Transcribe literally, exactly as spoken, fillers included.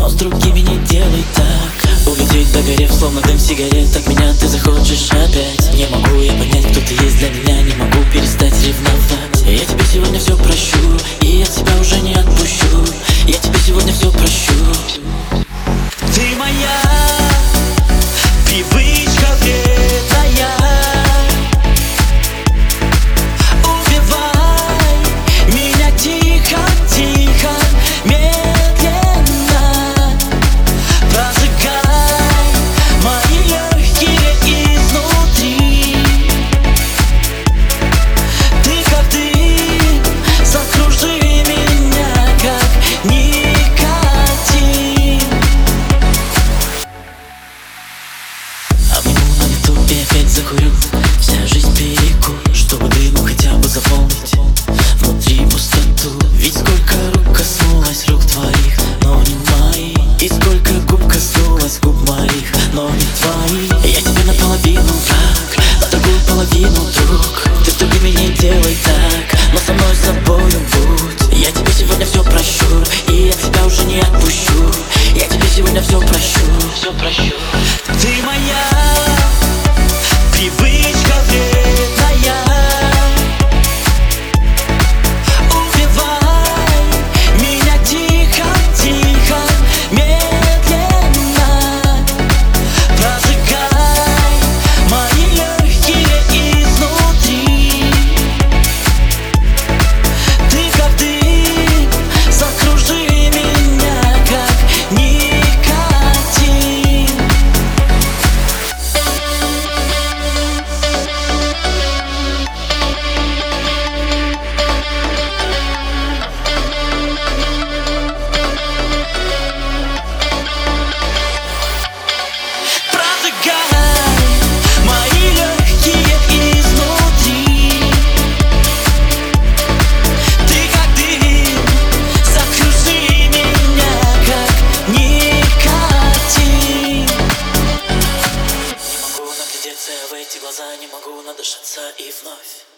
но с другими не делай так. Улететь догорев, словно дым сигарет, от меня ты захочешь опять. Не могу я понять, кто ты есть для меня, не могу перестать ревновать. Я тебе сегодня все прощу, и я тебя уже не отпущу. Я тебе сегодня все прощу. Ты моя привычка вредная. Убивай меня тихо, тихо, медленно. Прожигай мои легкие изнутри. Ты как дым, закружи меня, как никотин. Обниму на лету и опять закурю. Вся жизнь перекур, чтобы дыму хотя бы заполнить внутри пустоту. Ведь сколько рук коснулась рук твоих, но не моих. И сколько губ коснулась губ моих, но не твоих. Я тебе наполовину враг, а другую половину друг. Ты с другими не делай так, но со мной с собою будь. Я тебе сегодня все прощу, и я тебя уже не отпущу. Я тебе сегодня все прощу, все прощу. Ты моя привычка вредная. Убивай меня тихо, тихо, медленно. Прожигай мои легкие изнутри. Ты как дым, закружи меня, как никотин. Прожигай мои легкие изнутри. Ты как дым, закружи меня, как никотин. Не могу наглядеться в эти глаза, не могу надышаться и вновь